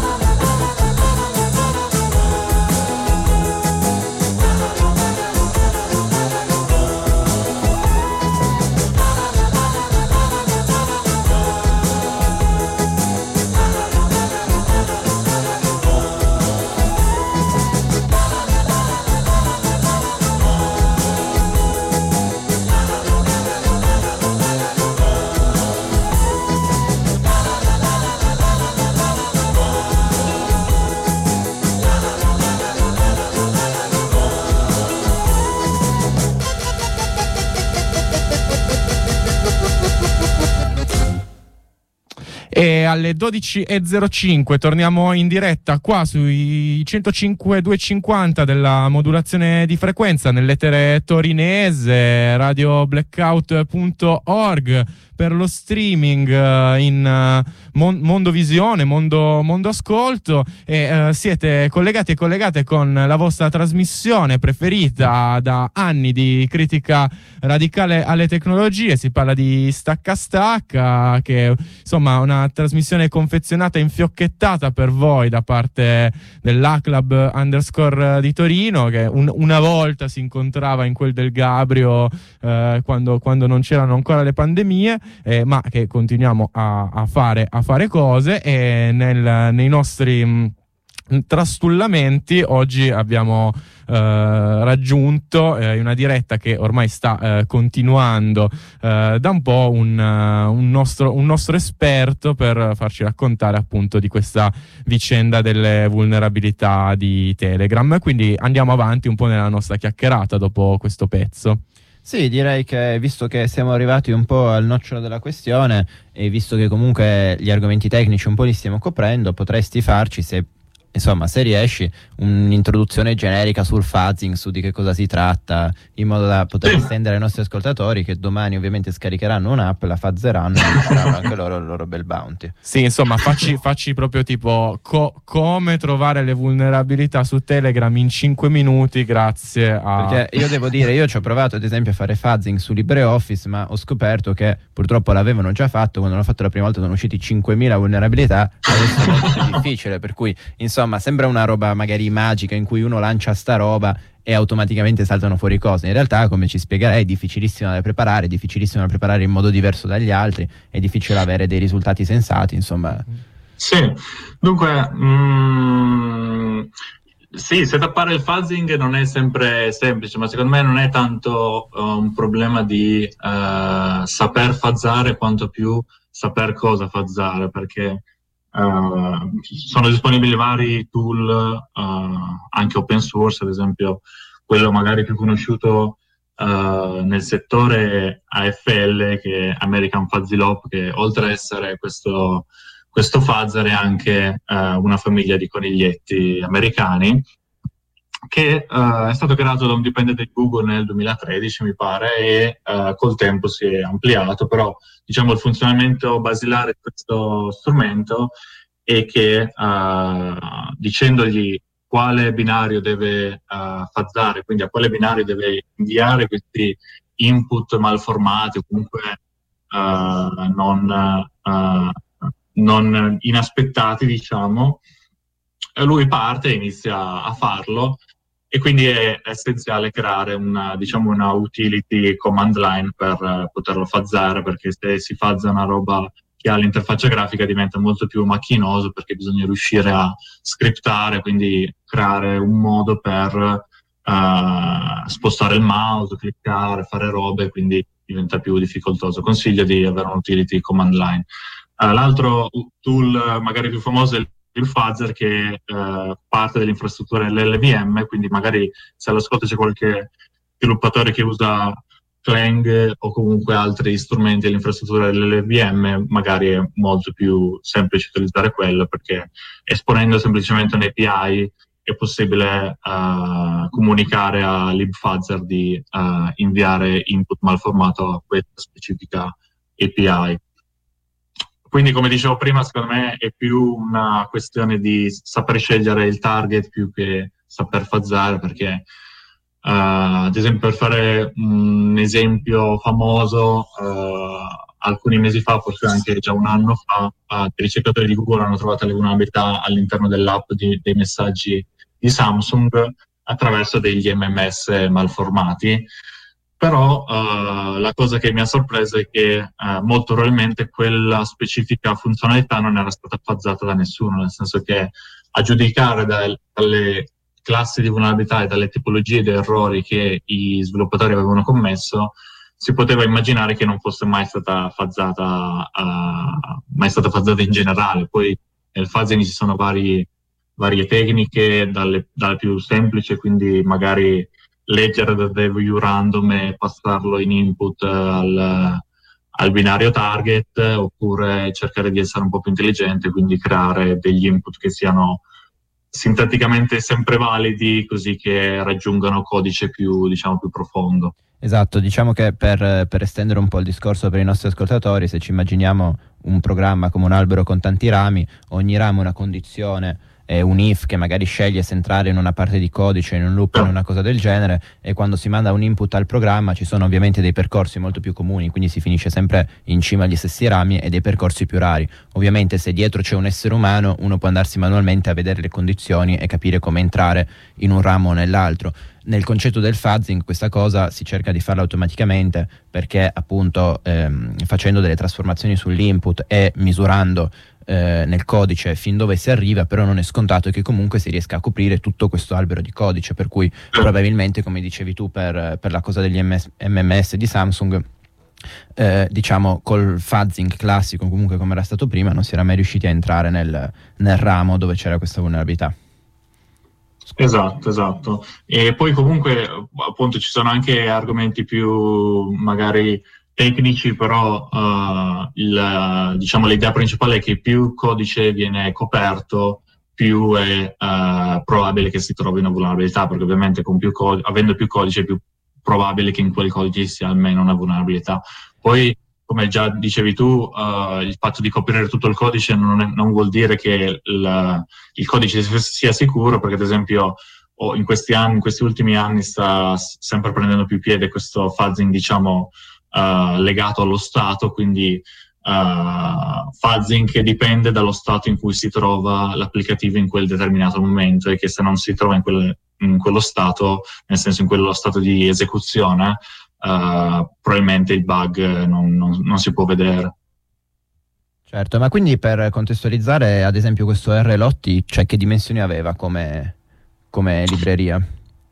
Speaker 2: E alle 12.05 torniamo in diretta qua sui 105.250 della modulazione di frequenza nell'etere torinese, radioblackout.org, per lo streaming in Mondovisione, Mondo Ascolto, e siete collegati e collegate con la vostra trasmissione preferita da anni di critica radicale alle tecnologie. Si parla di Stacca Stacca, che insomma una trasmissione confezionata e infiocchettata per voi da parte dell'Aclab_ di Torino, che una volta si incontrava in quel del Gabrio quando non c'erano ancora le pandemie, ma che continuiamo a fare cose, e nei nostri trastullamenti oggi abbiamo raggiunto in una diretta che ormai sta continuando da un po' un nostro esperto per farci raccontare appunto di questa vicenda delle vulnerabilità di Telegram. Quindi andiamo avanti un po' nella nostra chiacchierata dopo questo pezzo.
Speaker 1: Sì, direi che visto che siamo arrivati un po' al nocciolo della questione e visto che comunque gli argomenti tecnici un po' li stiamo coprendo, potresti farci, se riesci, un'introduzione generica sul fuzzing, su di che cosa si tratta, in modo da poter estendere ai nostri ascoltatori, che domani ovviamente scaricheranno un'app, la fazzeranno e riceveranno anche loro il loro bel bounty.
Speaker 2: Sì, insomma, facci proprio tipo come trovare le vulnerabilità su Telegram in 5 minuti grazie a...
Speaker 1: Perché io devo dire, io ci ho provato ad esempio a fare fuzzing su LibreOffice, ma ho scoperto che purtroppo l'avevano già fatto. Quando l'ho fatto la prima volta sono usciti 5.000 vulnerabilità, adesso è molto più difficile, per cui insomma sembra una roba magari magica in cui uno lancia sta roba e automaticamente saltano fuori cose. In realtà, come ci spiegherai, è difficilissimo da preparare in modo diverso dagli altri, è difficile avere dei risultati sensati, insomma.
Speaker 3: Sì, dunque sì, setappare il fuzzing non è sempre semplice, ma secondo me non è tanto un problema di saper fuzzare quanto più saper cosa fuzzare, perché sono disponibili vari tool, anche open source, ad esempio quello magari più conosciuto nel settore AFL, che è American Fuzzy Lop, che oltre ad essere questo Fuzzer è anche una famiglia di coniglietti americani, che è stato creato da un dipendente di Google nel 2013, mi pare, e col tempo si è ampliato, però diciamo il funzionamento basilare di questo strumento è che dicendogli quale binario deve fazzare, quindi a quale binario deve inviare questi input malformati o comunque non inaspettati, diciamo, lui parte e inizia a farlo, e quindi è essenziale creare una utility command line per poterlo fazzare, perché se si fazza una roba che ha l'interfaccia grafica diventa molto più macchinoso, perché bisogna riuscire a scriptare, quindi creare un modo per spostare il mouse, cliccare, fare robe, quindi diventa più difficoltoso. Consiglio di avere un utility command line. L'altro tool magari più famoso è il Fuzzer, che parte dell'infrastruttura dell'LVM, quindi magari se all'ascolto c'è qualche sviluppatore che usa Clang o comunque altri strumenti dell'infrastruttura dell'LVM, magari è molto più semplice utilizzare quello, perché esponendo semplicemente un API è possibile comunicare a libfuzzer di inviare input malformato a questa specifica API. Quindi, come dicevo prima, secondo me è più una questione di saper scegliere il target più che saper fazzare, perché ad esempio, per fare un esempio famoso, alcuni mesi fa, forse anche già un anno fa, i ricercatori di Google hanno trovato le vulnerabilità all'interno dell'app dei messaggi di Samsung attraverso degli MMS malformati. Però la cosa che mi ha sorpreso è che molto probabilmente quella specifica funzionalità non era stata fazzata da nessuno, nel senso che a giudicare dalle classi di vulnerabilità e dalle tipologie di errori che i sviluppatori avevano commesso, si poteva immaginare che non fosse mai stata fazzata in generale. Poi nel fuzzing ci sono varie tecniche, dalla più semplice, quindi magari leggere da view random e passarlo in input al binario target, oppure cercare di essere un po' più intelligente, quindi creare degli input che siano sintatticamente sempre validi, così che raggiungano codice più profondo.
Speaker 1: Esatto, diciamo che per estendere un po' il discorso per i nostri ascoltatori, se ci immaginiamo un programma come un albero con tanti rami, ogni ramo è una condizione, è un if che magari sceglie se entrare in una parte di codice, in un loop, in una cosa del genere, e quando si manda un input al programma ci sono ovviamente dei percorsi molto più comuni, quindi si finisce sempre in cima agli stessi rami, e dei percorsi più rari. Ovviamente se dietro c'è un essere umano, uno può andarsi manualmente a vedere le condizioni e capire come entrare in un ramo o nell'altro. Nel concetto del fuzzing questa cosa si cerca di farla automaticamente, perché appunto facendo delle trasformazioni sull'input e misurando nel codice fin dove si arriva, però non è scontato che comunque si riesca a coprire tutto questo albero di codice, per cui probabilmente, come dicevi tu per la cosa degli MMS di Samsung, diciamo col fuzzing classico, comunque come era stato prima, non si era mai riusciti a entrare nel ramo dove c'era questa vulnerabilità.
Speaker 3: Esatto. E poi comunque appunto ci sono anche argomenti più magari tecnici, però l'idea principale è che più codice viene coperto, più è probabile che si trovi una vulnerabilità, perché ovviamente avendo più codice è più probabile che in quel codice sia almeno una vulnerabilità. Poi, come già dicevi tu, il fatto di coprire tutto il codice non vuol dire che il codice sia sicuro, perché ad esempio in questi ultimi anni sta sempre prendendo più piede questo fuzzing, legato allo stato, quindi fuzzing che dipende dallo stato in cui si trova l'applicativo in quel determinato momento, e che se non si trova in quello stato, nel senso in quello stato di esecuzione, probabilmente il bug non si può vedere.
Speaker 1: Certo, ma quindi per contestualizzare, ad esempio questo RLotti, cioè che dimensioni aveva come libreria?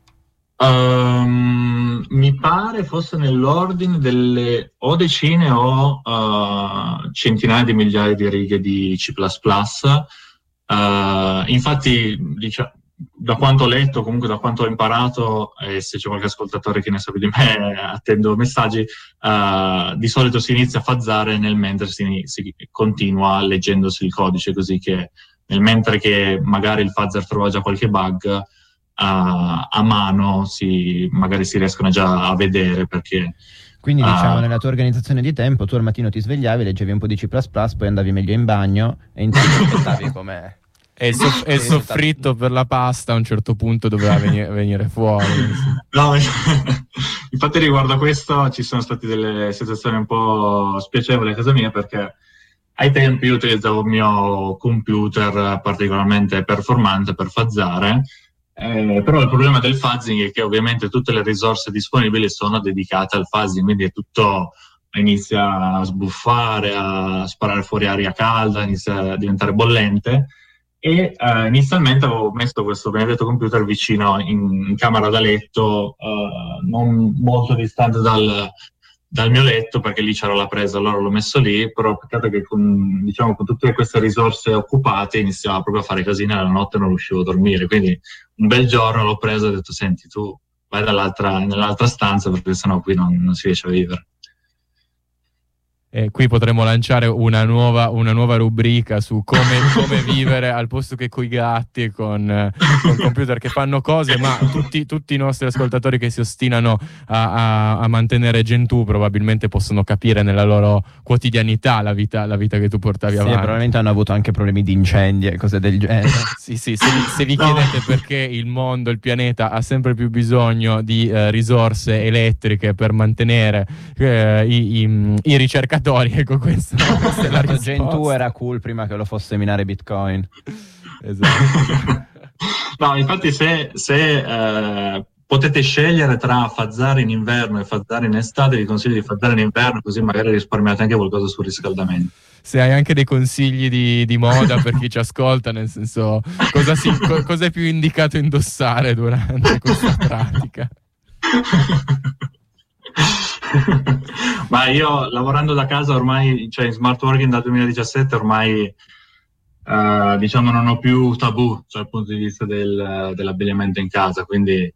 Speaker 3: Mi pare fosse nell'ordine delle o decine o centinaia di migliaia di righe di C++. Infatti, da quanto ho letto, comunque da quanto ho imparato, e se c'è qualche ascoltatore che ne sa più di me, attendo messaggi, di solito si inizia a fazzare nel mentre si continua leggendosi il codice, così che nel mentre che magari il fuzzer trova già qualche bug, a mano magari si riescono già a vedere, perché...
Speaker 1: Quindi diciamo nella tua organizzazione di tempo tu al mattino ti svegliavi, leggevi un po' di C++, poi andavi meglio in bagno e intanto aspettavi come...
Speaker 2: E il soffritto per la pasta a un certo punto doveva venire fuori.
Speaker 3: No, infatti riguardo a questo ci sono state delle situazioni un po' spiacevoli a casa mia, perché ai tempi io utilizzavo il mio computer particolarmente performante per fazzare, però il problema del fuzzing è che ovviamente tutte le risorse disponibili sono dedicate al fuzzing, quindi è tutto... inizia a sbuffare, a sparare fuori aria calda, inizia a diventare bollente. E inizialmente avevo messo questo benedetto computer vicino in camera da letto, non molto distante dal mio letto, perché lì c'era la presa, allora l'ho messo lì, però peccato che con tutte queste risorse occupate iniziava proprio a fare casino, la notte non riuscivo a dormire, quindi un bel giorno l'ho preso e ho detto: senti, tu vai nell'altra stanza, perché sennò qui non si riesce a vivere.
Speaker 2: Qui potremmo lanciare una nuova rubrica su come vivere al posto che coi gatti, con computer che fanno cose, ma tutti i nostri ascoltatori che si ostinano a mantenere Gentoo probabilmente possono capire nella loro quotidianità la vita che tu portavi avanti.
Speaker 1: Probabilmente hanno avuto anche problemi di incendi e cose del genere.
Speaker 2: Sì, se vi chiedete perché il mondo, il pianeta ha sempre più bisogno di risorse elettriche per mantenere i ricercatori, ecco, questa è la risposta.
Speaker 1: Gentoo era cool prima che lo fosse minare Bitcoin.
Speaker 2: Esatto.
Speaker 3: No, infatti se potete scegliere tra fazzare in inverno e fazzare in estate, vi consiglio di fazzare in inverno, così magari risparmiate anche qualcosa sul riscaldamento.
Speaker 2: Se hai anche dei consigli di moda per chi ci ascolta, nel senso, cosa è più indicato indossare durante questa pratica?
Speaker 3: Ma io, lavorando da casa ormai, cioè in smart working dal 2017, ormai non ho più tabù dal punto di vista dell'abbigliamento in casa, quindi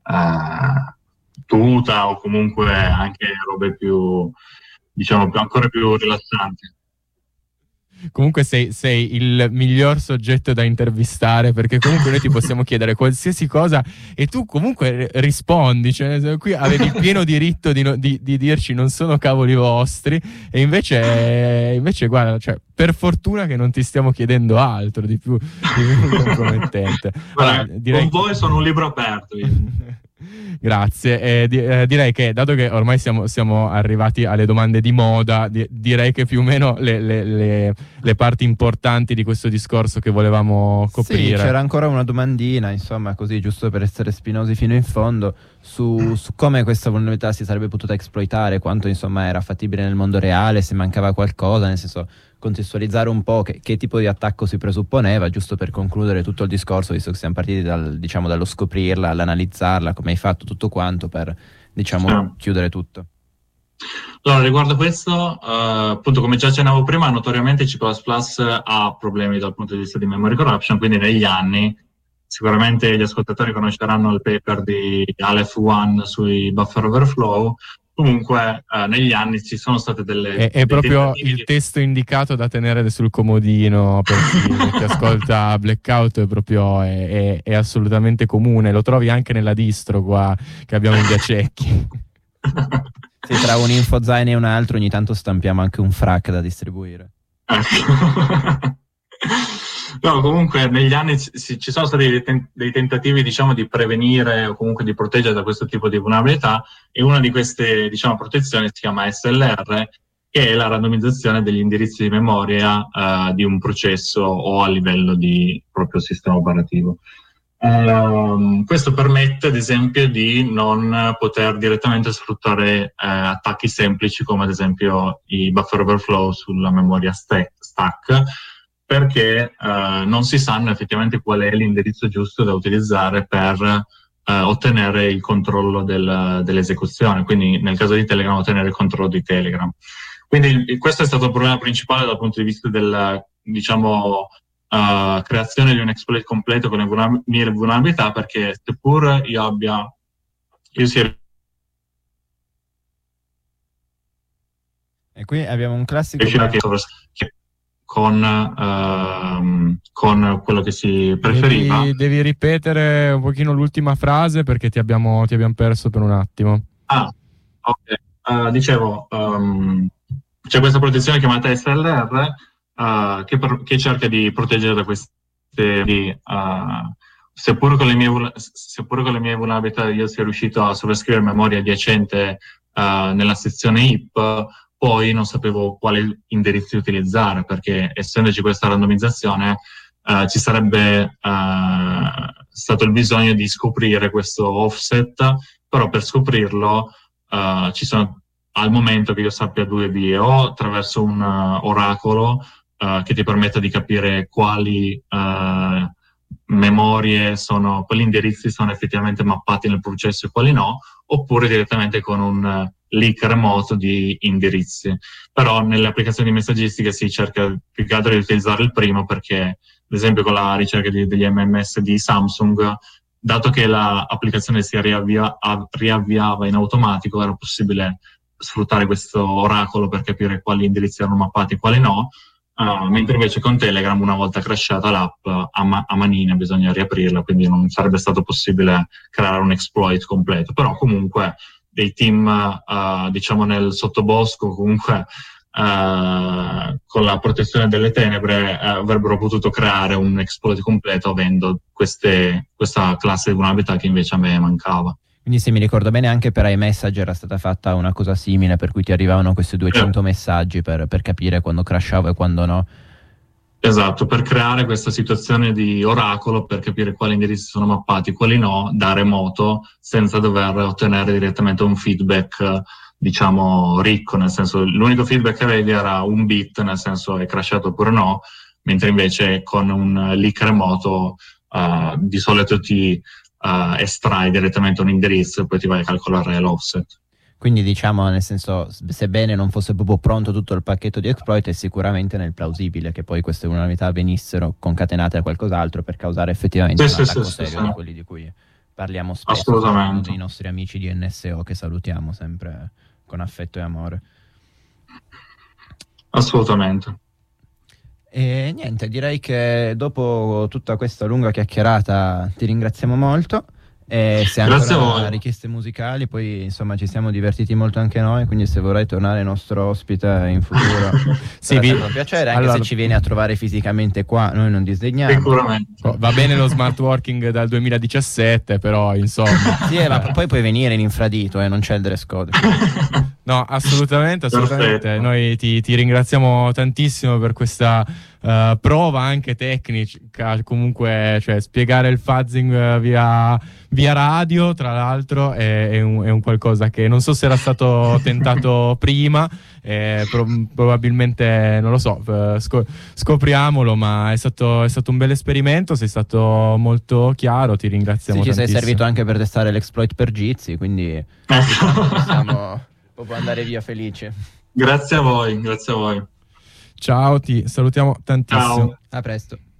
Speaker 3: tuta o comunque anche robe più, ancora più rilassanti.
Speaker 2: Comunque sei il miglior soggetto da intervistare, perché comunque noi ti possiamo chiedere qualsiasi cosa e tu comunque rispondi, cioè, qui avevi il pieno diritto di dirci non sono cavoli vostri, e invece guarda, cioè, per fortuna che non ti stiamo chiedendo altro di più compromettente.
Speaker 3: Allora, direi con voi sono un libro aperto.
Speaker 2: Grazie, direi che, dato che ormai siamo arrivati alle domande di moda, direi che più o meno le parti importanti di questo discorso che volevamo coprire.
Speaker 1: Sì, c'era ancora una domandina, insomma, così giusto per essere spinosi fino in fondo, su come questa vulnerabilità si sarebbe potuta esploitare, quanto insomma era fattibile nel mondo reale, se mancava qualcosa, nel senso contestualizzare un po' che tipo di attacco si presupponeva, giusto per concludere tutto il discorso, visto che siamo partiti dallo scoprirla, all'analizzarla, come hai fatto tutto quanto, per chiudere tutto.
Speaker 3: Allora, riguardo a questo, appunto, come già accennavo prima, notoriamente C++ ha problemi dal punto di vista di memory corruption, quindi negli anni sicuramente gli ascoltatori conosceranno il paper di Aleph One sui buffer overflow. Comunque negli anni ci sono state
Speaker 2: è proprio il testo indicato da tenere sul comodino per chi ascolta Blackout, è assolutamente comune, lo trovi anche nella distro qua che abbiamo in Via Cecchi.
Speaker 1: Sì, tra un InfoZine e un altro ogni tanto stampiamo anche un FRAC da distribuire.
Speaker 3: No, comunque negli anni ci sono stati dei tentativi, di prevenire o comunque di proteggere da questo tipo di vulnerabilità, e una di queste, protezioni si chiama SLR, che è la randomizzazione degli indirizzi di memoria di un processo o a livello di proprio sistema operativo. Questo permette, ad esempio, di non poter direttamente sfruttare attacchi semplici come ad esempio i buffer overflow sulla memoria stack, perché non si sanno effettivamente qual è l'indirizzo giusto da utilizzare per ottenere il controllo dell'esecuzione, quindi nel caso di Telegram ottenere il controllo di Telegram. Quindi questo è stato il problema principale dal punto di vista creazione di un exploit completo con le mie vulnerabilità, perché seppur io sia.
Speaker 1: E qui abbiamo un classico
Speaker 3: con quello che si preferiva.
Speaker 2: Devi ripetere un pochino l'ultima frase, perché ti abbiamo perso per un attimo.
Speaker 3: Ok. Dicevo, c'è questa protezione chiamata SLR che cerca di proteggere da queste seppur con le mie vulnerabilità io sia riuscito a sovrascrivere memoria adiacente nella sezione heap, poi non sapevo quale indirizzo utilizzare, perché essendoci questa randomizzazione ci sarebbe stato il bisogno di scoprire questo offset, però per scoprirlo ci sono, al momento che io sappia, due vie: o attraverso un oracolo che ti permetta di capire quali quali indirizzi sono effettivamente mappati nel processo e quali no, oppure direttamente con un leak remoto di indirizzi. Però nelle applicazioni di messaggistica si cerca più che altro di utilizzare il primo, perché ad esempio con la ricerca degli MMS di Samsung, dato che l'applicazione si riavviava in automatico, era possibile sfruttare questo oracolo per capire quali indirizzi erano mappati e quali no, mentre invece con Telegram, una volta crashata l'app, a manina bisogna riaprirla, quindi non sarebbe stato possibile creare un exploit completo. Però comunque dei team diciamo nel sottobosco, comunque con la protezione delle tenebre avrebbero potuto creare un exploit completo avendo questa classe di vulnerabilità che invece a me mancava.
Speaker 1: Quindi, se mi ricordo bene, anche per iMessage era stata fatta una cosa simile, per cui ti arrivavano questi 200 messaggi per capire quando crashava e quando no.
Speaker 3: Esatto, per creare questa situazione di oracolo, per capire quali indirizzi sono mappati, quali no, da remoto, senza dover ottenere direttamente un feedback, diciamo, ricco, nel senso, l'unico feedback che avevi era un bit, nel senso è crashato oppure no, mentre invece con un leak remoto di solito ti estrai direttamente un indirizzo e poi ti vai a calcolare l'offset.
Speaker 1: Quindi, diciamo, nel senso, sebbene non fosse proprio pronto tutto il pacchetto di exploit, è sicuramente nel plausibile che poi queste vulnerabilità venissero concatenate a qualcos'altro per causare effettivamente un attacco serio di quelli di cui parliamo spesso, dei nostri amici di NSO, che salutiamo sempre con affetto e amore.
Speaker 3: Assolutamente.
Speaker 1: E niente, direi che dopo tutta questa lunga chiacchierata ti ringraziamo molto. E se hai ancora richieste musicali, poi insomma ci siamo divertiti molto anche noi, quindi se vorrai tornare nostro ospite in futuro
Speaker 2: sì,
Speaker 1: un piacere, anche se ci vieni a trovare fisicamente qua, noi non disdegniamo.
Speaker 3: Sicuramente.
Speaker 2: Va bene lo smart working dal 2017, però insomma
Speaker 1: sì, ma poi puoi venire in infradito, non c'è il dress code.
Speaker 2: No, assolutamente.
Speaker 3: Perfetto.
Speaker 2: Noi ti ringraziamo tantissimo per questa prova anche tecnica, comunque, cioè spiegare il fuzzing via radio, tra l'altro è un qualcosa che non so se era stato tentato prima, probabilmente, non lo so, scopriamolo, ma è stato un bel esperimento, sei stato molto chiaro, ti ringraziamo tantissimo.
Speaker 1: Ci sei servito anche per testare l'exploit per Jitsi, quindi possiamo proprio andare via felici.
Speaker 3: Grazie a voi.
Speaker 2: Ciao, ti salutiamo tantissimo.
Speaker 3: Ciao.
Speaker 1: A presto.